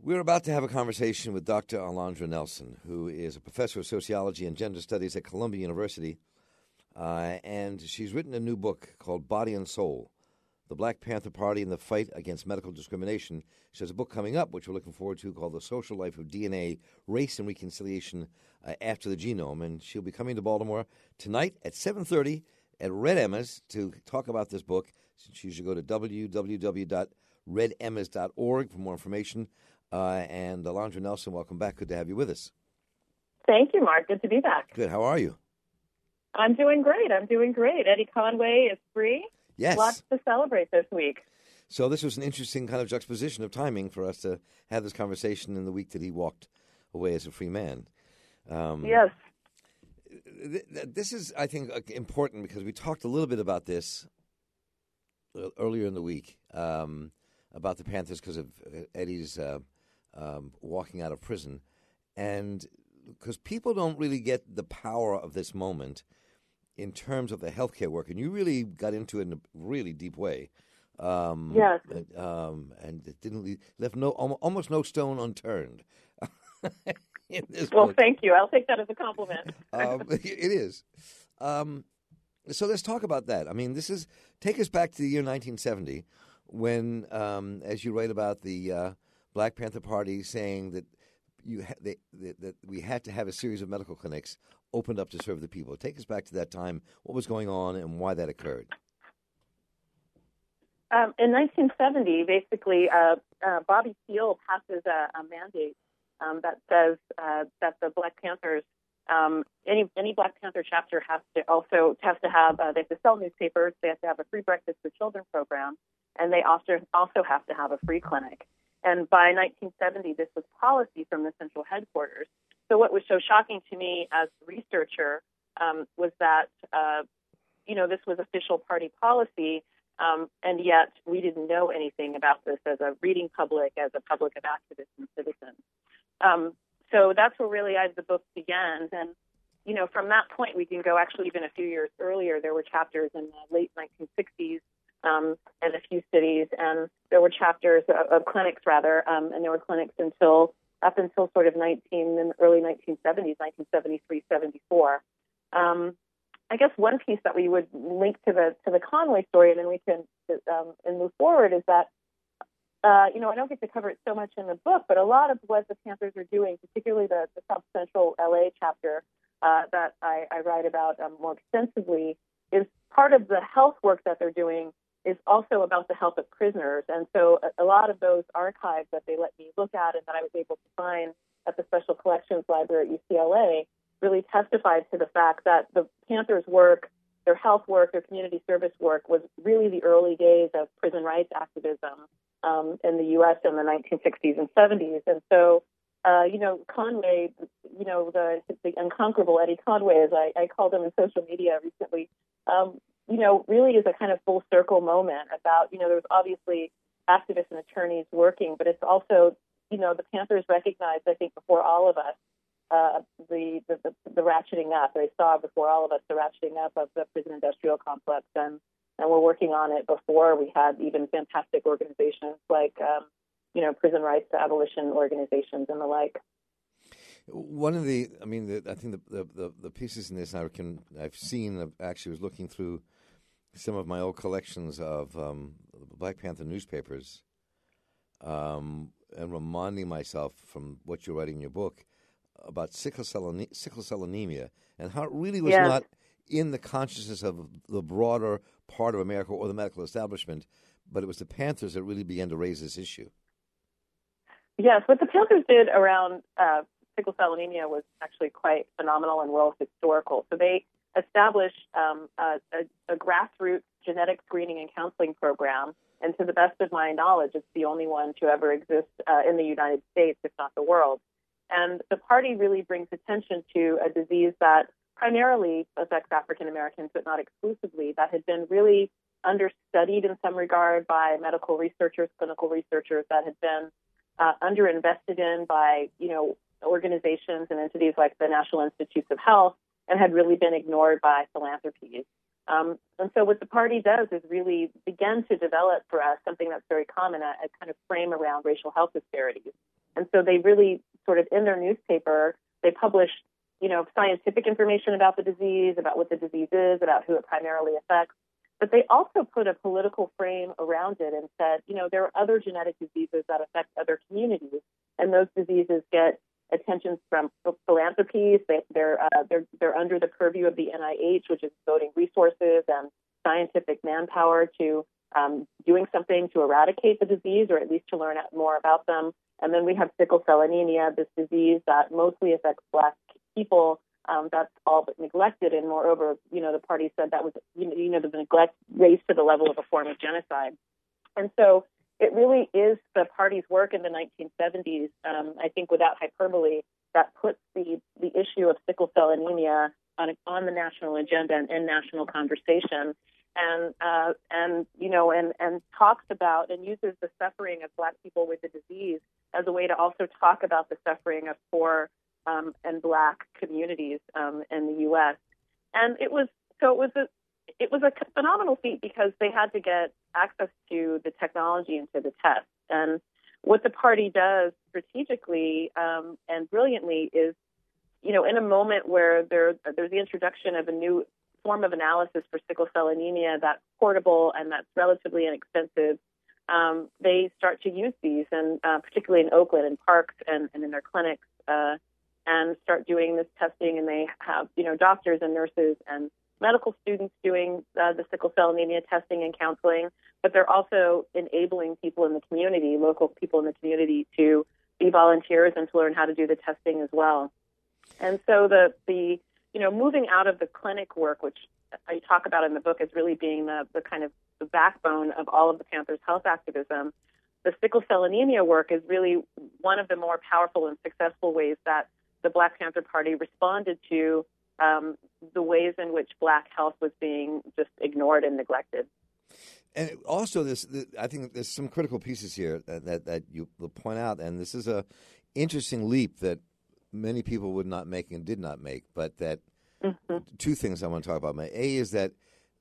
We're about to have a conversation with Dr. Alondra Nelson, who is a professor of sociology and gender studies at Columbia University. And she's written a new book called Body and Soul, The Black Panther Party and the Fight Against Medical Discrimination. She has a book coming up, which we're looking forward to, called The Social Life of DNA, Race and Reconciliation After the Genome. And she'll be coming to Baltimore tonight at 7:30 at Red Emma's to talk about this book. You should go to www.redemmas.org for more information. And Alondra Nelson, welcome back. Good to have you with us. Thank you, Mark. Good to be back. Good. How are you? I'm doing great. Eddie Conway is free. Yes. Lots to celebrate this week. So this was an interesting kind of juxtaposition of timing for us to have this conversation in the week that he walked away as a free man. Yes. This is, I think, important because we talked a little bit about this earlier in the week, about the Panthers because of Eddie's walking out of prison. And because people don't really get the power of this moment in terms of the healthcare work, and you really got into it in a really deep way. Yes. And it didn't left almost no stone unturned. Well, thank you. I'll take that as a compliment. It is. So let's talk about that. I mean, take us back to the year 1970 when, as you write about the Black Panther Party saying that that we had to have a series of medical clinics opened up to serve the people. Take us back to that time. What was going on and why that occurred? In 1970, basically, Bobby Seale passes a mandate that says that the Black Panthers, any Black Panther chapter has to have they have to sell newspapers, they have to have a free breakfast for children program, and they also have to have a free clinic. And by 1970, this was policy from the central headquarters. So what was so shocking to me as a researcher was that, this was official party policy, and yet we didn't know anything about this as a reading public, as a public of activists and citizens. So that's where really the book began. And, from that point, we can go actually even a few years earlier. There were chapters in the late 1960s in a few cities, and there were chapters of clinics, and there were clinics up until sort of in the early 1970s, 1973, 74. I guess one piece that we would link to the Conway story, and then we can and move forward, is that I don't get to cover it so much in the book, but a lot of what the Panthers are doing, particularly the South Central LA chapter that I write about more extensively, is part of the health work that they're doing is also about the health of prisoners. And so a lot of those archives that they let me look at and that I was able to find at the Special Collections Library at UCLA really testified to the fact that the Panthers' work, their health work, their community service work was really the early days of prison rights activism in the U.S. in the 1960s and 70s. And so, Conway, the unconquerable Eddie Conway, as I called him in social media recently, really is a kind of full circle moment about, there's obviously activists and attorneys working, but it's also, the Panthers recognized, I think, before all of us, the ratcheting up. They saw before all of us the ratcheting up of the prison industrial complex, and we're working on it before we had even fantastic organizations like, prison rights abolition organizations and the like. One of I think the pieces in this I've seen. Actually, was looking through some of my old collections of Black Panther newspapers, and reminding myself from what you're writing in your book about sickle cell anemia and how it really was not in the consciousness of the broader part of America or the medical establishment, but it was the Panthers that really began to raise this issue. Yes, what the Panthers did around sickle cell anemia was actually quite phenomenal and world historical. So they established a grassroots genetic screening and counseling program, and to the best of my knowledge, it's the only one to ever exist in the United States, if not the world. And the party really brings attention to a disease that primarily affects African Americans, but not exclusively, that had been really understudied in some regard by medical researchers, clinical researchers, that had been underinvested in by, organizations and entities like the National Institutes of Health, and had really been ignored by philanthropies. And so what the party does is really begin to develop for us something that's very common, a kind of frame around racial health disparities. And so they really sort of, in their newspaper, they published, scientific information about the disease, about what the disease is, about who it primarily affects. But they also put a political frame around it and said, there are other genetic diseases that affect other communities, and those diseases get attention from philanthropies. They're under the purview of the NIH, which is devoting resources and scientific manpower to doing something to eradicate the disease, or at least to learn more about them. And then we have sickle cell anemia, this disease that mostly affects Black people. That's all but neglected, and moreover, the party said that was, the neglect raised to the level of a form of genocide. And so it really is the party's work in the 1970s, I think without hyperbole, that puts the issue of sickle cell anemia on the national agenda and in national conversation, and talks about and uses the suffering of Black people with the disease as a way to also talk about the suffering of poor and Black communities in the U.S. And it was a phenomenal feat because they had to get access to the technology and to the test. And what the party does strategically and brilliantly is, in a moment where there's the introduction of a new form of analysis for sickle cell anemia that's portable and that's relatively inexpensive, they start to use these, and particularly in Oakland, in parks and in their clinics, and start doing this testing. And they have, doctors and nurses and medical students doing the sickle cell anemia testing and counseling, but they're also enabling people in the community, local people in the community, to be volunteers and to learn how to do the testing as well. And so the moving out of the clinic work, which I talk about in the book as really being the kind of the backbone of all of the Panthers' health activism, the sickle cell anemia work is really one of the more powerful and successful ways that the Black Panther Party responded to the ways in which Black health was being just ignored and neglected. And also, I think there's some critical pieces here that you will point out, and this is a interesting leap that many people would not make and did not make, but that two things I want to talk about. A is that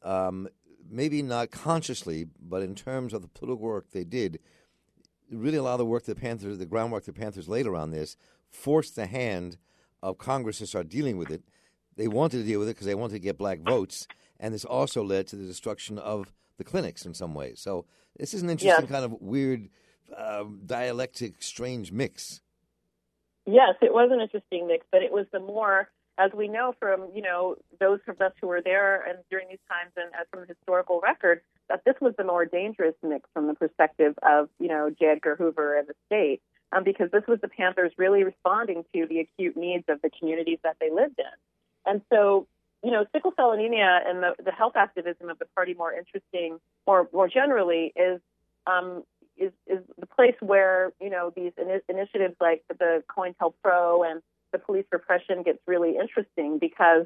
maybe not consciously, but in terms of the political work they did, really a lot of the work the groundwork the Panthers laid around this, forced the hand of Congress to start dealing with it. They wanted to deal with it because they wanted to get Black votes, and this also led to the destruction of the clinics in some ways. So this is an interesting kind of weird, dialectic, strange mix. Yes, it was an interesting mix, but it was the more, as we know from, those of us who were there and during these times and from the historical record, that this was the more dangerous mix from the perspective of, J. Edgar Hoover and the state, because this was the Panthers really responding to the acute needs of the communities that they lived in. And so, sickle cell anemia and the health activism of the party more generally is the place where, these initiatives like the COINTELPRO and the police repression gets really interesting because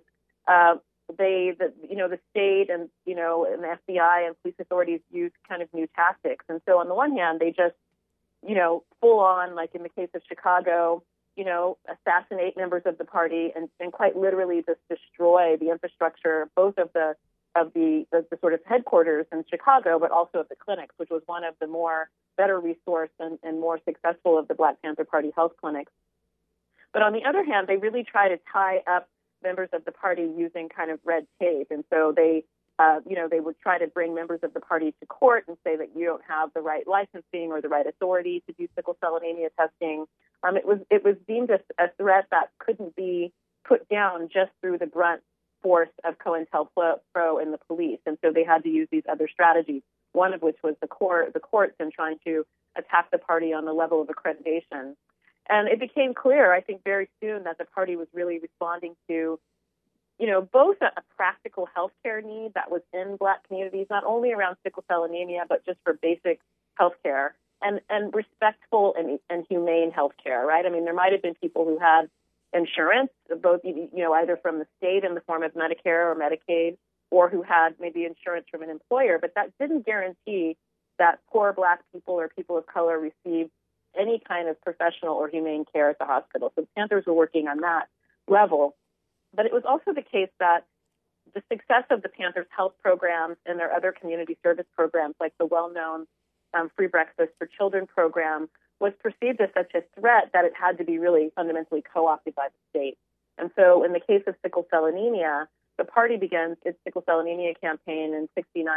the state and, and the FBI and police authorities use kind of new tactics. And so on the one hand, they just, full on, like in the case of Chicago, assassinate members of the party and quite literally just destroy the infrastructure, both of the sort of headquarters in Chicago, but also of the clinics, which was one of the better resourced and more successful of the Black Panther Party health clinics. But on the other hand, they really try to tie up members of the party using kind of red tape. And so they would try to bring members of the party to court and say that you don't have the right licensing or the right authority to do sickle cell anemia testing. It was deemed a threat that couldn't be put down just through the brunt force of COINTELPRO and the police. And so they had to use these other strategies, one of which was the courts and trying to attack the party on the level of accreditation. And it became clear, I think, very soon that the party was really responding to, both a practical healthcare need that was in Black communities, not only around sickle cell anemia, but just for basic healthcare and respectful and humane healthcare, right? I mean, there might have been people who had insurance, both, either from the state in the form of Medicare or Medicaid, or who had maybe insurance from an employer, but that didn't guarantee that poor Black people or people of color received any kind of professional or humane care at the hospital. So the Panthers were working on that level. But it was also the case that the success of the Panthers' health programs and their other community service programs, like the well-known Free Breakfast for Children program, was perceived as such a threat that it had to be really fundamentally co-opted by the state. And so in the case of sickle cell anemia, the party began its sickle cell anemia campaign in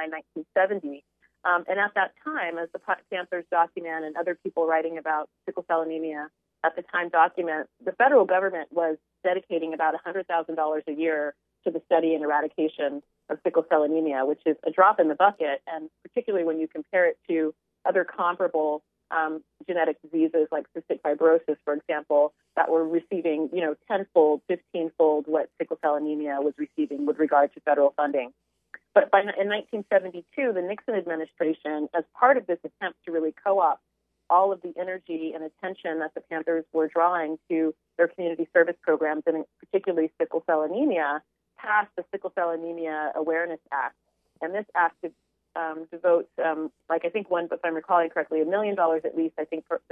1970. And at that time, as the Black Panthers document and other people writing about sickle cell anemia at the time document, the federal government was dedicating about $100,000 a year to the study and eradication of sickle cell anemia, which is a drop in the bucket, and particularly when you compare it to other comparable genetic diseases like cystic fibrosis, for example, that were receiving, tenfold, 15-fold what sickle cell anemia was receiving with regard to federal funding. But in 1972, the Nixon administration, as part of this attempt to really co-opt all of the energy and attention that the Panthers were drawing to their community service programs, and particularly sickle cell anemia, passed the Sickle Cell Anemia Awareness Act. And this act devotes, I think if I'm recalling correctly, $1 million at least. I think for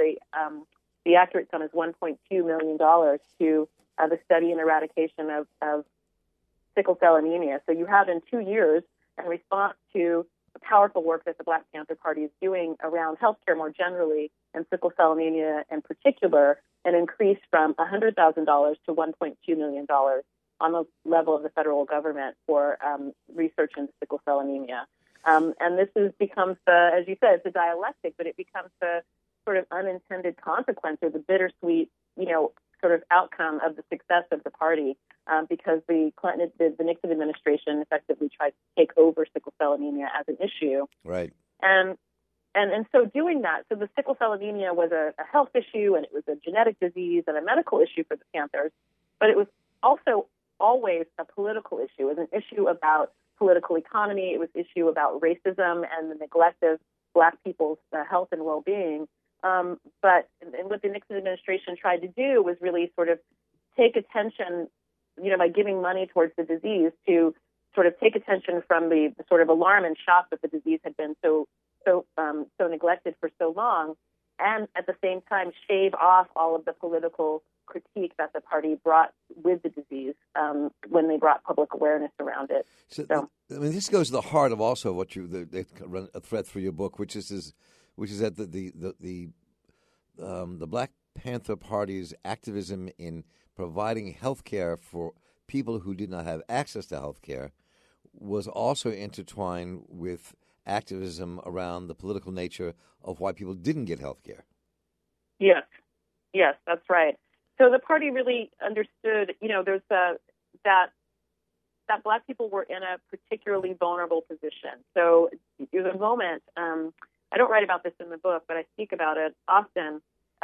the accurate sum is $1.2 million to the study and eradication of sickle cell anemia. So you have in 2 years, in response to the powerful work that the Black Panther Party is doing around healthcare more generally and sickle cell anemia in particular, an increase from $100,000 to $1.2 million on the level of the federal government for research into sickle cell anemia. And this becomes as you said, it's a dialectic, but it becomes the sort of unintended consequence or the bittersweet, sort of outcome of the success of the party, because the Nixon administration effectively tried to take over sickle cell anemia as an issue. Right. And so doing that, so the sickle cell anemia was a health issue, and it was a genetic disease and a medical issue for the Panthers, but it was also always a political issue. It was an issue about political economy. It was an issue about racism and the neglect of Black people's health and well-being. But what the Nixon administration tried to do was really sort of take attention, by giving money towards the disease, to sort of take attention from the sort of alarm and shock that the disease had been so neglected for so long, and at the same time shave off all of the political critique that the party brought with the disease when they brought public awareness around it. So this goes to the heart of also what they run a thread through your book, which is that the Black Panther Party's activism in providing health care for people who did not have access to health care was also intertwined with activism around the political nature of why people didn't get health care. Yes, that's right. So the party really understood, there's that Black people were in a particularly vulnerable position. So there's a moment, I don't write about this in the book, but I speak about it often.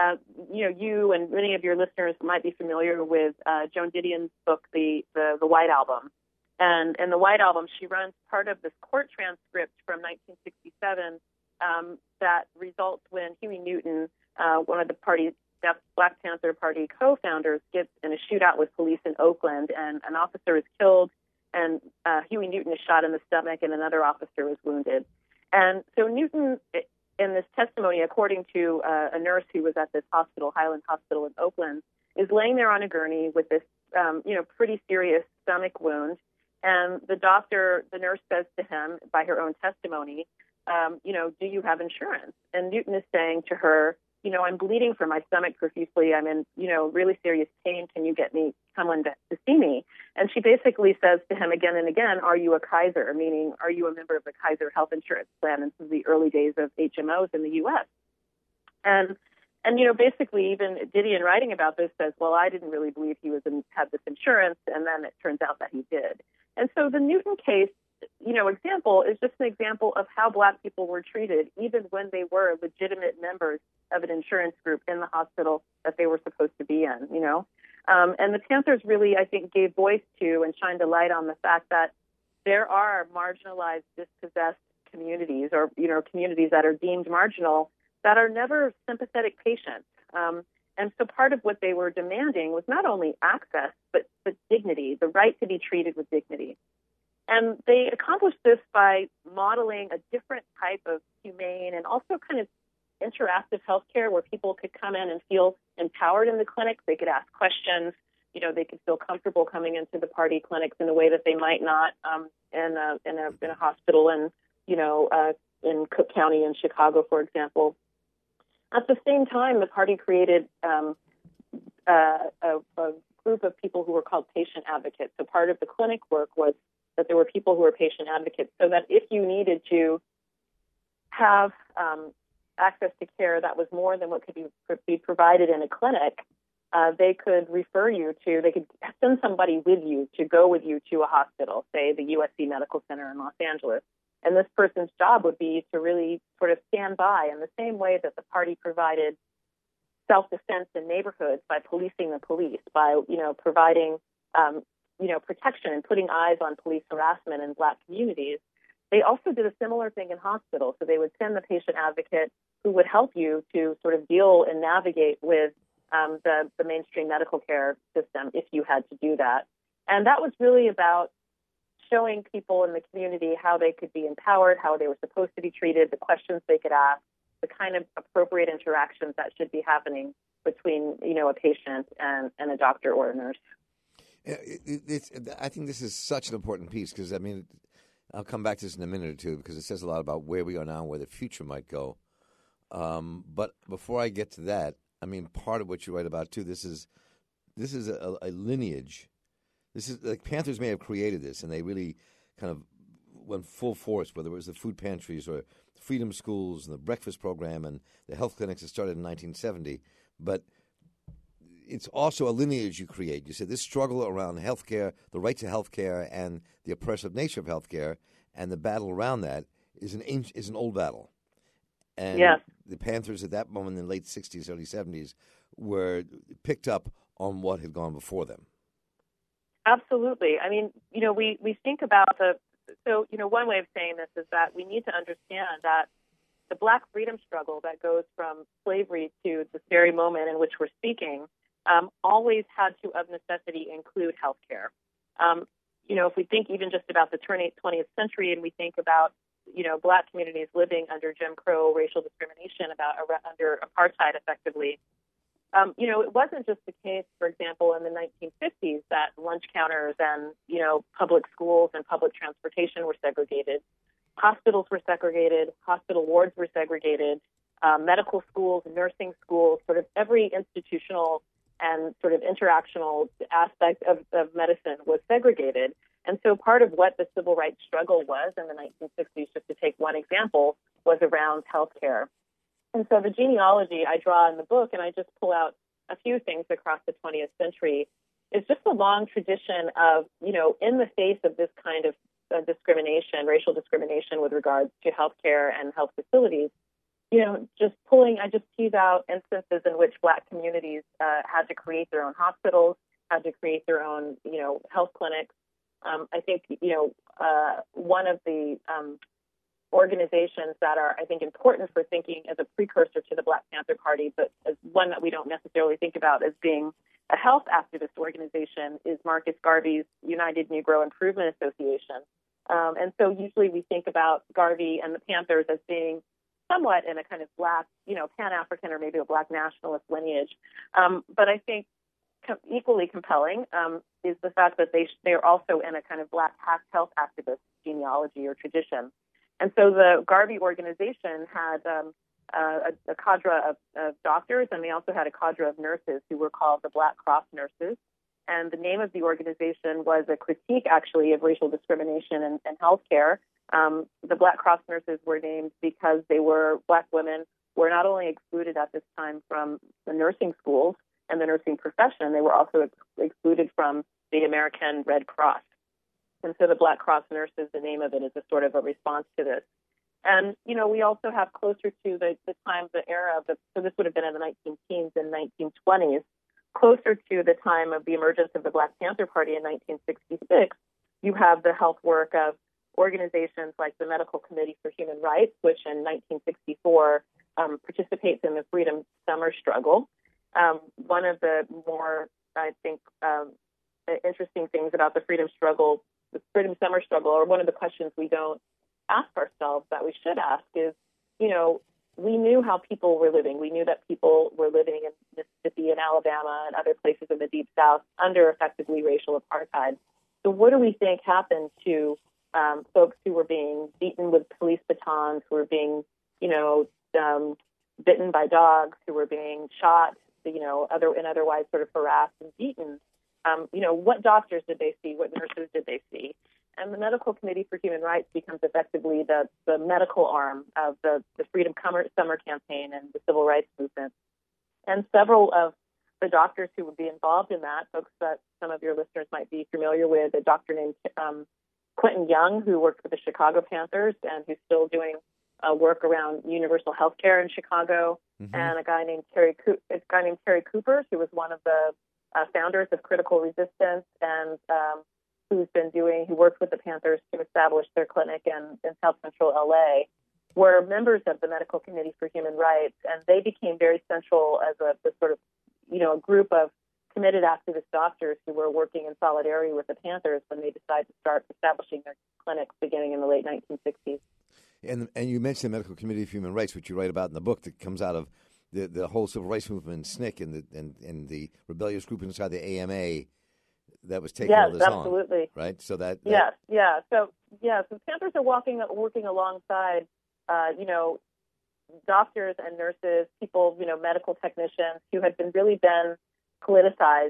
You and many of your listeners might be familiar with Joan Didion's book, the White Album. And in the White Album, she runs part of this court transcript from 1967 that results when Huey Newton, one of the Black Panther Party co-founders, gets in a shootout with police in Oakland, and an officer is killed, and Huey Newton is shot in the stomach, and another officer is wounded. And so Newton, in this testimony, according to a nurse who was at this hospital, Highland Hospital in Oakland, is laying there on a gurney with this, pretty serious stomach wound. And the nurse says to him, by her own testimony, do you have insurance? And Newton is saying to her, I'm bleeding from my stomach profusely. I'm in, really serious pain. Can you get me someone to see me? And she basically says to him again and again, are you a Kaiser? Meaning, are you a member of the Kaiser health insurance plan? And this is the early days of HMOs in the U.S. And basically even Didion writing about this says, well, I didn't really believe he had this insurance. And then it turns out that he did. And so the Newton case, example is just an example of how Black people were treated, even when they were legitimate members of an insurance group in the hospital that they were supposed to be in, And the Panthers really, I think, gave voice to and shined a light on the fact that there are marginalized, dispossessed communities or, communities that are deemed marginal that are never sympathetic patients. And so part of what they were demanding was not only access, but dignity, the right to be treated with dignity. And they accomplished this by modeling a different type of humane and also kind of interactive healthcare where people could come in and feel empowered in the clinic. They could ask questions. They could feel comfortable coming into the party clinics in a way that they might not in a hospital in Cook County in Chicago, for example. At the same time, the party created a group of people who were called patient advocates. So part of the clinic work was that there were people who were patient advocates, so that if you needed to have access to care that was more than what could be provided in a clinic, they could refer you to, they could send somebody with you to go with you to a hospital, say the USC Medical Center in Los Angeles. And this person's job would be to really sort of stand by in the same way that the party provided self-defense in neighborhoods by policing the police, by, providing, protection and putting eyes on police harassment in Black communities. They also did a similar thing in hospitals. So they would send the patient advocate who would help you to sort of deal and navigate with the mainstream medical care system if you had to do that. And that was really about showing people in the community how they could be empowered, how they were supposed to be treated, the questions they could ask, the kind of appropriate interactions that should be happening between, a patient and a doctor or a nurse. I think this is such an important piece because, I'll come back to this in a minute or two because it says a lot about where we are now and where the future might go. But before I get to that, part of what you write about too, this is a lineage. This is like Panthers may have created this, and they really kind of went full force, whether it was the food pantries or freedom schools and the breakfast program and the health clinics that started in 1970. But it's also a lineage you create. You said this struggle around healthcare, the right to healthcare, and the oppressive nature of healthcare, and the battle around that is an old battle. And yes. The Panthers at that moment in the late 60s, early 70s were picked up on what had gone before them. Absolutely. We think about one way of saying this is that we need to understand that the Black freedom struggle that goes from slavery to this very moment in which we're speaking always had to, of necessity, include health care. If we think even just about the 20th century and we think about, Black communities living under Jim Crow racial discrimination, under apartheid effectively, it wasn't just the case, for example, in the 1950s that lunch counters and, public schools and public transportation were segregated. Hospitals were segregated. Hospital wards were segregated. Medical schools, nursing schools, sort of every institutional and sort of interactional aspect of medicine was segregated. And so part of what the civil rights struggle was in the 1960s, just to take one example, was around healthcare. And so the genealogy I draw in the book, and I just pull out a few things across the 20th century, is just a long tradition of, in the face of this kind of discrimination, racial discrimination with regards to healthcare and health facilities, I just tease out instances in which Black communities had to create their own hospitals, had to create their own, health clinics. I think, one of the organizations that are, I think, important for thinking as a precursor to the Black Panther Party, but as one that we don't necessarily think about as being a health activist organization, is Marcus Garvey's United Negro Improvement Association. And so usually we think about Garvey and the Panthers as being somewhat in a kind of Black, Pan-African or maybe a Black nationalist lineage. But I think equally compelling is the fact that they're also in a kind of Black health activist genealogy or tradition. And so the Garvey organization had a cadre of doctors, and they also had a cadre of nurses who were called the Black Cross Nurses. And the name of the organization was a critique, actually, of racial discrimination in healthcare. The Black Cross Nurses were named because they were Black women, were not only excluded at this time from the nursing schools and the nursing profession, they were also excluded from the American Red Cross. And so the Black Cross Nurses, the name of it, is a sort of a response to this. And, we also have closer to the time, the era of so this would have been in the 19-teens and 1920s, closer to the time of the emergence of the Black Panther Party in 1966, you have the health work of organizations like the Medical Committee for Human Rights, which in 1964 participates in the Freedom Summer Struggle. One of the more, I think, interesting things about the Freedom Summer Struggle, or one of the questions we don't ask ourselves that we should ask is, we knew how people were living. We knew that people were living in Mississippi and Alabama and other places in the Deep South under effectively racial apartheid. So what do we think happened to folks who were being beaten with police batons, who were being, bitten by dogs, who were being shot, and otherwise sort of harassed and beaten. What doctors did they see? What nurses did they see? And the Medical Committee for Human Rights becomes effectively the medical arm of the Freedom Summer Campaign and the Civil Rights Movement. And several of the doctors who would be involved in that, folks that some of your listeners might be familiar with, a doctor named Quentin Young, who worked for the Chicago Panthers and who's still doing work around universal health care in Chicago, and a guy named Terry Cooper, who was one of the founders of Critical Resistance and who worked with the Panthers to establish their clinic in South Central LA, were members of the Medical Committee for Human Rights, and they became very central as a group of committed activist doctors who were working in solidarity with the Panthers when they decided to start establishing their clinics beginning in the late 1960s. And you mentioned the Medical Committee for Human Rights, which you write about in the book, that comes out of the whole civil rights movement, SNCC, and the rebellious group inside the AMA that was taking all this absolutely. On. Right? So that So Panthers are working alongside, doctors and nurses, people, medical technicians who had been politicized,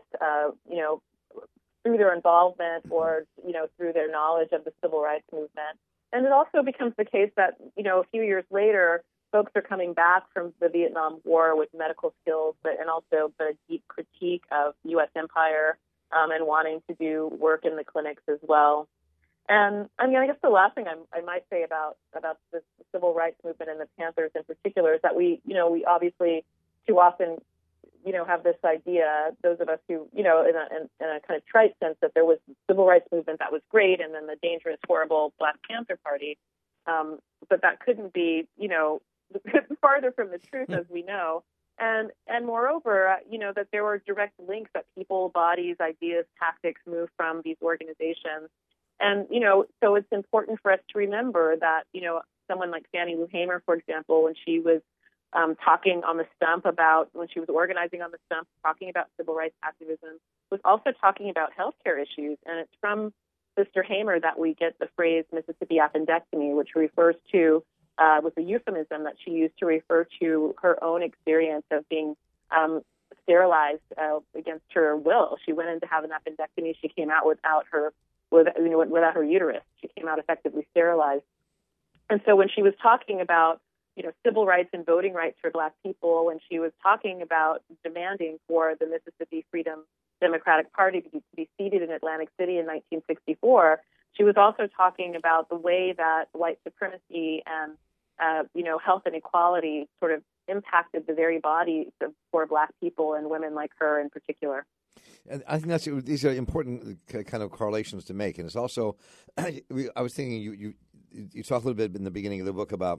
through their involvement or, through their knowledge of the civil rights movement. And it also becomes the case that, a few years later, folks are coming back from the Vietnam War with medical skills, and also the deep critique of U.S. empire, and wanting to do work in the clinics as well. And I guess the last thing I might say about the civil rights movement and the Panthers in particular is that we obviously too often, have this idea, those of us who, in a kind of trite sense, that there was a civil rights movement that was great and then the dangerous, horrible Black Panther Party. But that couldn't be, farther from the truth, as we know. And moreover, that there were direct links that people, bodies, ideas, tactics move from these organizations. And, so it's important for us to remember that, someone like Fannie Lou Hamer, for example, when she was talking on the stump when she was organizing on the stump, talking about civil rights activism, was also talking about healthcare issues. And it's from Sister Hamer that we get the phrase Mississippi appendectomy, which refers to, was a euphemism that she used to refer to her own experience of being sterilized against her will. She went in to have an appendectomy. She came out without her uterus. She came out effectively sterilized. And so when she was talking about, civil rights and voting rights for Black people, when she was talking about demanding for the Mississippi Freedom Democratic Party to be seated in Atlantic City in 1964, she was also talking about the way that white supremacy and, health inequality sort of impacted the very bodies of poor Black people and women like her in particular. And I think these are important kind of correlations to make. And it's also, I was thinking you talk a little bit in the beginning of the book about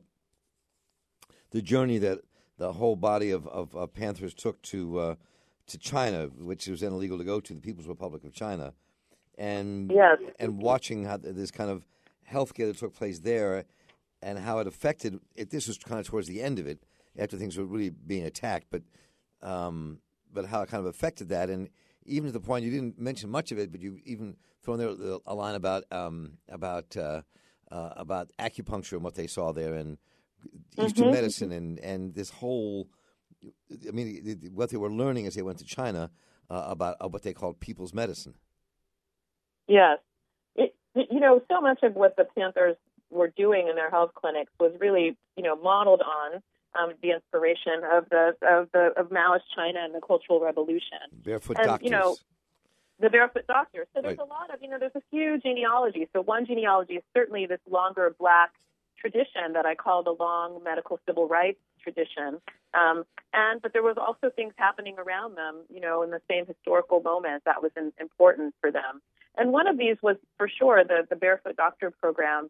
the journey that the whole body of Panthers took to China, which was then illegal to go to, the People's Republic of China, and watching how this kind of healthcare that took place there and how it affected it. This was kind of towards the end of it, after things were really being attacked, but how it kind of affected that, and even to the point you didn't mention much of it, but you even thrown there a line about acupuncture and what they saw there, and Eastern medicine, and this whole, what they were learning as they went to China about what they called people's medicine. Yes. So much of what the Panthers were doing in their health clinics was really, modeled on the inspiration of Maoist China and the Cultural Revolution. Barefoot doctors. The barefoot doctors. So there's a lot of, there's a few genealogies. So one genealogy is certainly this longer Black tradition that I call the long medical civil rights tradition. But there was also things happening around them, in the same historical moment that was important for them. And one of these was, for sure, the Barefoot Doctor program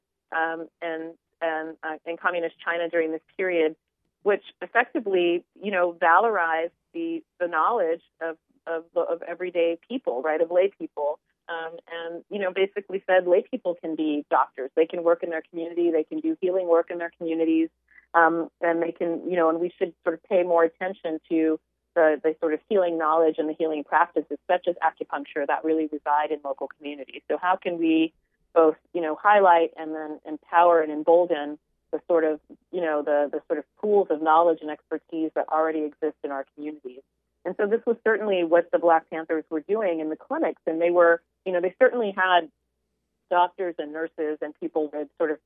in communist China during this period, which effectively, valorized the knowledge of everyday people, right, of lay people. And basically said lay people can be doctors. They can work in their community. They can do healing work in their communities. And they can, and we should sort of pay more attention to the sort of healing knowledge and the healing practices, such as acupuncture, that really reside in local communities. So how can we both, highlight and then empower and embolden the sort of, the sort of pools of knowledge and expertise that already exist in our communities. And so this was certainly what the Black Panthers were doing in the clinics. And they were, they certainly had doctors and nurses and people with sort of,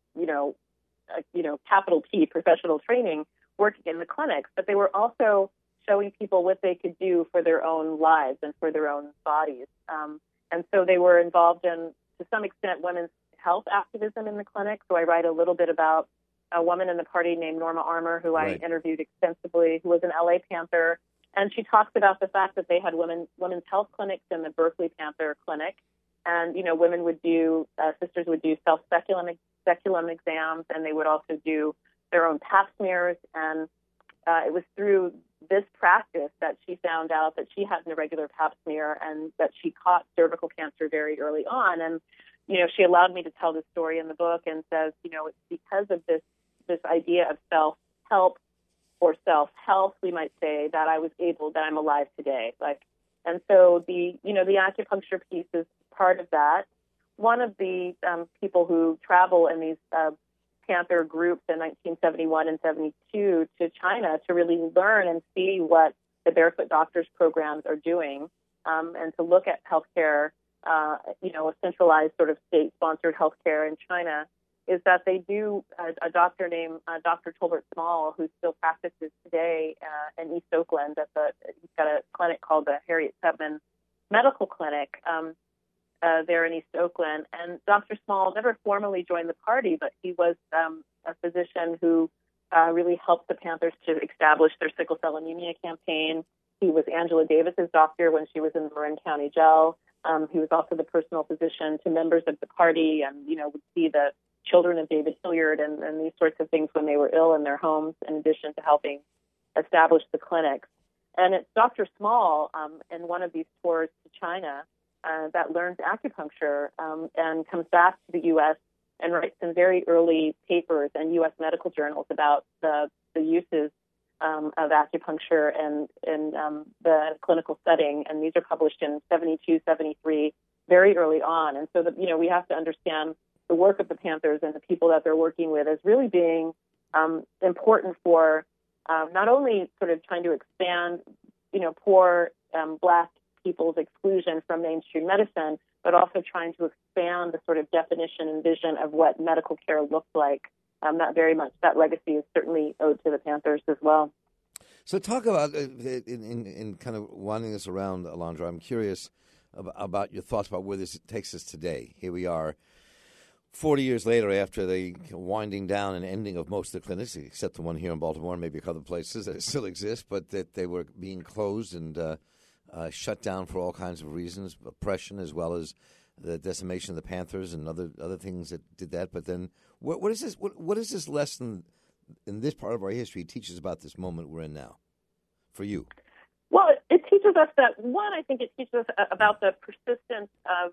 capital P professional training working in the clinics, but they were also showing people what they could do for their own lives and for their own bodies. And so they were involved in, to some extent, women's health activism in the clinic. So I write a little bit about a woman in the party named Norma Armour, who I interviewed extensively, who was an LA Panther. And she talks about the fact that they had women's health clinics in the Berkeley Panther Clinic. And, women would do, sisters would do self-speculum exams, and they would also do their own pap smears. And it was through this practice that she found out that she had an irregular pap smear and that she caught cervical cancer very early on. And, she allowed me to tell this story in the book and says, it's because of this idea of self-help or self-health, we might say, that I'm alive today. And so the acupuncture piece is part of that. One of the people who travel in these Panther groups in 1971 and 72 to China to really learn and see what the Barefoot Doctors programs are doing, and to look at healthcare, a centralized sort of state-sponsored healthcare in China, is that they do a doctor named Dr. Tolbert Small, who still practices today in East Oakland. He's got a clinic called the Harriet Tubman Medical Clinic there in East Oakland. And Dr. Small never formally joined the party, but he was a physician who really helped the Panthers to establish their sickle cell anemia campaign. He was Angela Davis's doctor when she was in the Marin County Jail. He was also the personal physician to members of the party, and would see the children of David Hilliard and these sorts of things when they were ill in their homes, in addition to helping establish the clinics. And it's Dr. Small in one of these tours to China that learns acupuncture and comes back to the U.S. and writes some very early papers in U.S. medical journals about the uses of acupuncture and in the clinical setting. And these are published in 72, 73, very early on. And so, we have to understand the work of the Panthers and the people that they're working with as really being important for not only sort of trying to expand, poor Black people's exclusion from mainstream medicine, but also trying to expand the sort of definition and vision of what medical care looks like. That legacy is certainly owed to the Panthers as well. So talk about, in kind of winding this around, Alondra, I'm curious about your thoughts about where this takes us today. Here we are, 40 years later, after the winding down and ending of most of the clinics, except the one here in Baltimore and maybe a couple of places that still exist, but that they were being closed and shut down for all kinds of reasons, oppression as well as the decimation of the Panthers and other things that did that. But then what is this? What is this lesson in this part of our history teaches about this moment we're in now for you? Well, it teaches us that, one, I think it teaches us about the persistence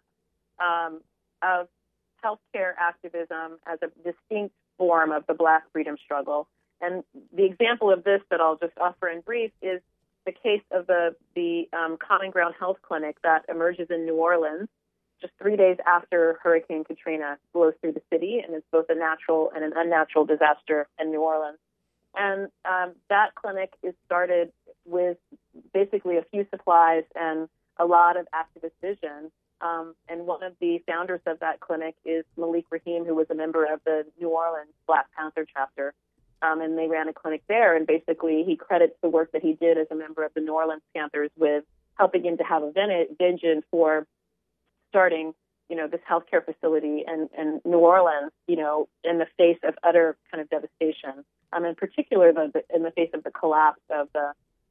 of healthcare activism as a distinct form of the Black freedom struggle. And the example of this that I'll just offer in brief is the case of the Common Ground Health Clinic that emerges in New Orleans just 3 days after Hurricane Katrina blows through the city, and it's both a natural and an unnatural disaster in New Orleans. And that clinic is started with basically a few supplies and a lot of activist vision. And one of the founders of that clinic is Malik Rahim, who was a member of the New Orleans Black Panther chapter. And they ran a clinic there, and basically he credits the work that he did as a member of the New Orleans Panthers with helping him to have a vision for starting, this healthcare facility in New Orleans, in the face of utter kind of devastation. In particular, in the face of the collapse of the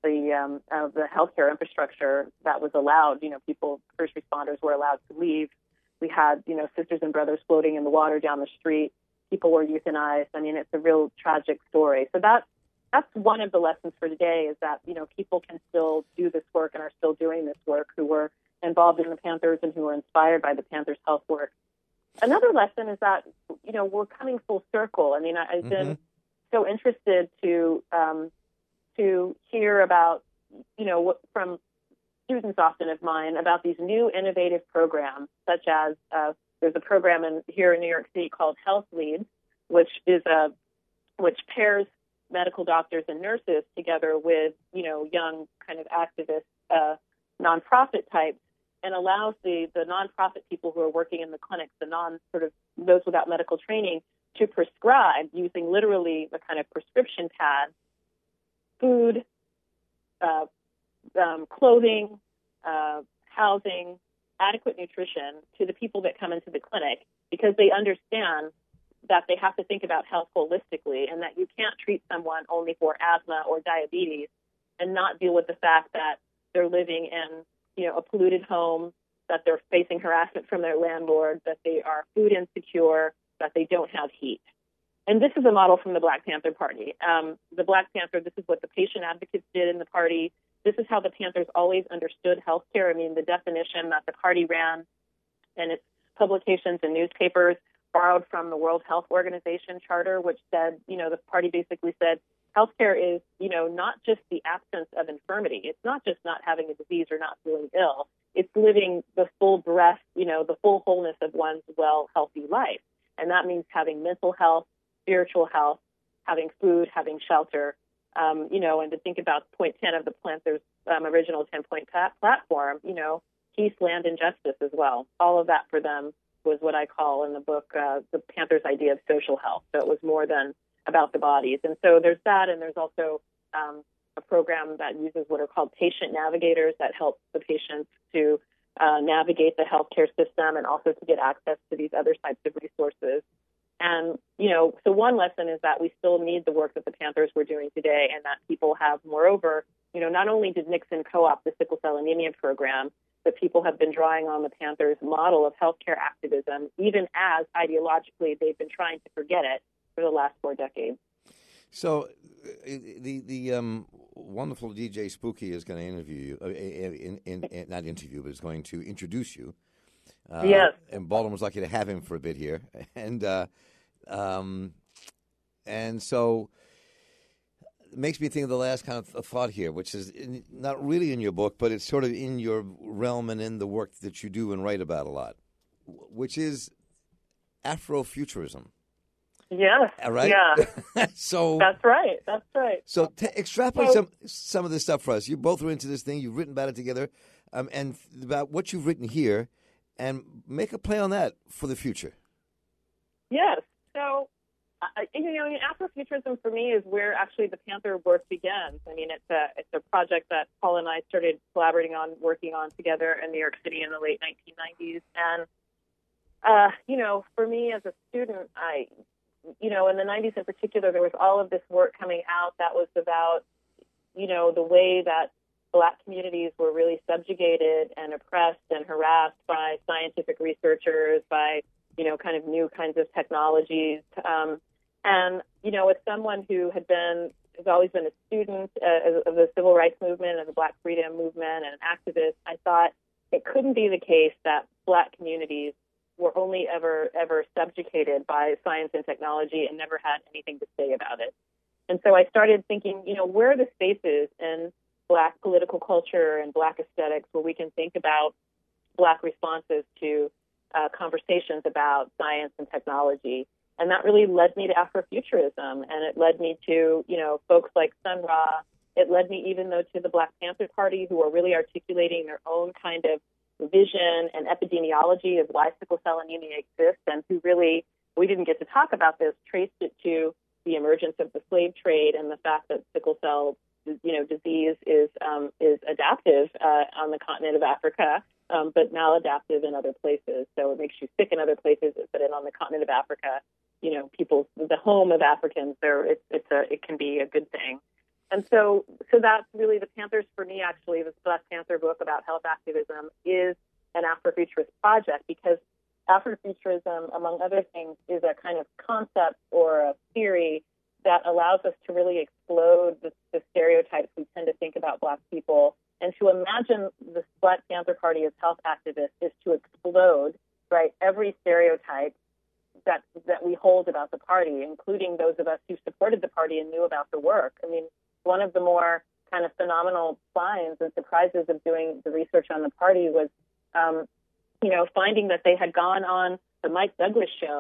healthcare infrastructure that was allowed. People, first responders were allowed to leave. We had, sisters and brothers floating in the water down the street. People were euthanized. I mean, it's a real tragic story. So that's one of the lessons for today, is that, people can still do this work and are still doing this work, who were involved in the Panthers and who were inspired by the Panthers' health work. Another lesson is that, we're coming full circle. I mean, I've been so interested to hear about, from students often of mine, about these new innovative programs, such as there's a program here in New York City called Health Leads, which is a which pairs medical doctors and nurses together with, young kind of activist nonprofit types, and allows the nonprofit people who are working in the clinics, those without medical training, to prescribe using literally the kind of prescription pad, food, clothing, housing, adequate nutrition to the people that come into the clinic, because they understand that they have to think about health holistically, and that you can't treat someone only for asthma or diabetes and not deal with the fact that they're living in, a polluted home, that they're facing harassment from their landlord, that they are food insecure, that they don't have heat. And this is a model from the Black Panther Party. The Black Panther, this is what the patient advocates did in the party. This is how the Panthers always understood healthcare. I mean, the definition that the party ran and its publications and newspapers borrowed from the World Health Organization charter, which said, the party basically said, healthcare is, not just the absence of infirmity. It's not just not having a disease or not feeling ill. It's living the full breadth, the full wholeness of one's healthy life. And that means having mental health, spiritual health, having food, having shelter, and to think about point 10 of the Panthers' original 10-point platform, peace, land, and justice as well. All of that for them was what I call in the book the Panthers' idea of social health. So it was more than about the bodies. And so there's that, and there's also a program that uses what are called patient navigators that help the patients to navigate the healthcare system and also to get access to these other types of resources. And, so one lesson is that we still need the work that the Panthers were doing today, and that people have, moreover, not only did Nixon co-opt the sickle cell anemia program, but people have been drawing on the Panthers' model of healthcare activism, even as ideologically they've been trying to forget it for the last 4 decades. So the wonderful DJ Spooky is going to interview you, not interview, but is going to introduce you. Yes. And Baltimore's lucky to have him for a bit here. And so it makes me think of the last kind of thought here, which is not really in your book, but it's sort of in your realm and in the work that you do and write about a lot, which is Afrofuturism. Yes. Right? Yeah. So That's right. So extrapolate some of this stuff for us. You both are into this thing. You've written about it together, and about what you've written here, and make a play on that for the future. Yes. So, Afrofuturism for me is where actually the Panther work begins. I mean, it's a project that Paul and I started working on together in New York City in the late 1990s. And, for me as a student, in the 90s in particular, there was all of this work coming out that was about, the way that Black communities were really subjugated and oppressed and harassed by scientific researchers, by, kind of new kinds of technologies. And, as someone who has always been a student of the civil rights movement and the Black freedom movement and an activist, I thought it couldn't be the case that Black communities were only ever subjugated by science and technology and never had anything to say about it. And so I started thinking, where are the spaces in Black political culture and Black aesthetics where we can think about Black responses to conversations about science and technology? And that really led me to Afrofuturism, and it led me to, folks like Sun Ra. It led me even, though, to the Black Panther Party, who are really articulating their own kind of vision and epidemiology of why sickle cell anemia exists, and who really, we didn't get to talk about this, traced it to the emergence of the slave trade and the fact that sickle cell, disease is adaptive on the continent of Africa, but maladaptive in other places. So it makes you sick in other places, but on the continent of Africa, the home of Africans, it can be a good thing. And so that's really the Panthers for me, actually. This Black Panther book about health activism is an Afrofuturist project, because Afrofuturism, among other things, is a kind of concept or a theory that allows us to really explode the stereotypes we tend to think about Black people. And to imagine the Black Panther Party as health activists is to explode, right, every stereotype that we hold about the party, including those of us who supported the party and knew about the work. I mean, one of the more kind of phenomenal finds and surprises of doing the research on the party was, finding that they had gone on the Mike Douglas show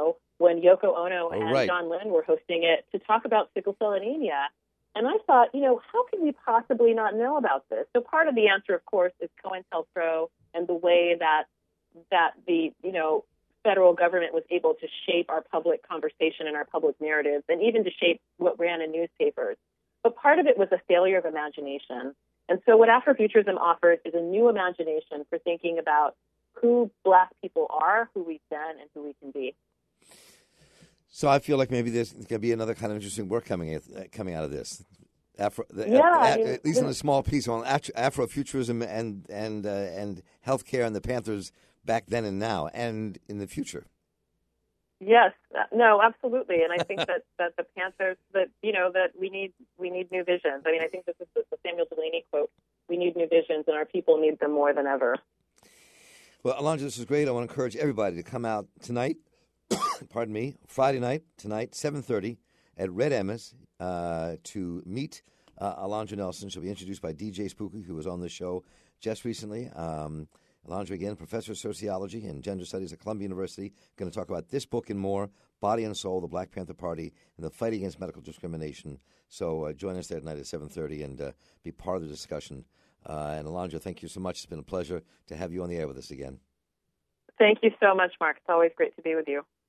when Yoko Ono and right. John Lynn were hosting it to talk about sickle cell anemia. And I thought, how can we possibly not know about this? So part of the answer, of course, is COINTELPRO and the way that the, federal government was able to shape our public conversation and our public narratives, and even to shape what ran in newspapers. But part of it was a failure of imagination. And so what Afrofuturism offers is a new imagination for thinking about who Black people are, who we've been, and who we can be. So I feel like maybe there's going to be another kind of interesting work coming out of this. At least in a small piece on Afrofuturism and healthcare and the Panthers back then and now and in the future. Yes, no, absolutely, and I think that the Panthers that we need new visions. I mean, I think this is the Samuel Delaney quote: "We need new visions, and our people need them more than ever." Well, Alondra, this is great. I want to encourage everybody to come out tonight. Pardon me, Friday night tonight, 7:30 at Red Emma's to meet Alondra Nelson. She'll be introduced by DJ Spooky, who was on the show just recently. Alondra, again, professor of sociology and gender studies at Columbia University, going to talk about this book and more, Body and Soul, the Black Panther Party, and the fight against medical discrimination. So join us there tonight at 7:30 and be part of the discussion. And Alondra, thank you so much. It's been a pleasure to have you on the air with us again. Thank you so much, Mark. It's always great to be with you.